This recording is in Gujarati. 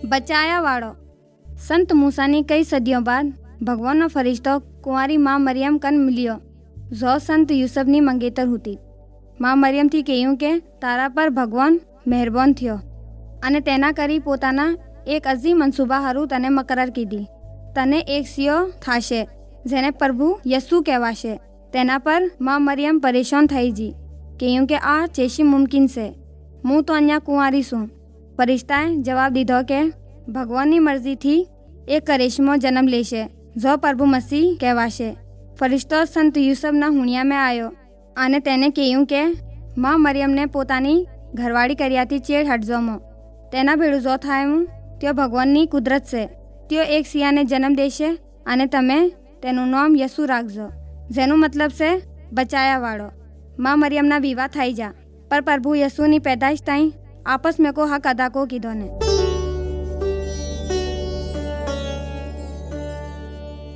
બચાયા વાળો। સંત મૂસાની કઈ સદીઓ બાદ ભગવાનનો ફરિશ્તો કુંવારી માં મરિયમ કન મિલ્યો, જો સંત યુસુફની મંગેતર હતી। માં મરિયમથી કહ્યું કે તારા પર ભગવાન મહેરબાન થયો અને તેના કરી પોતાના એક અઝીમ મનસૂબા હારું તને મકરાર કીધી। તને એક સિયો થાશે જેને પ્રભુ યસુ કહેવાશે। તેના પર માં મરિયમ પરેશાન થઈ જી, કહ્યું કે આ ચેશી મુમકિન છે, હું તો અહીંયા કુંવારી છું। ફરિશ્તાએ જવાબ દીધો કે ભગવાનની મરજીથી એક કરેશમો જન્મ લેશે, જો પ્રભુ મસીહ કહેવાશે। ફરિશ્તો સંત યુસુફના હુણિયામાં આવ્યો અને તેને કહ્યું કે માં મરિયમને પોતાની ઘરવાળી કર્યાથી ચેડ હટજોમાં। તેના ભેળું જો થાય હું त्यो ભગવાનની કુદરત છે। त्यो એક સિયાને જન્મ દેશે અને તમે તેનું નામ યસુ રાખજો, જેનું મતલબ છે બચાયા વાળો। માં મરિયમના વિવાહ થઈ જા, પર પ્રભુ યસુની પેદાઈશ તાઈ આપસ મેં કો હક અદા કો કીધો ને।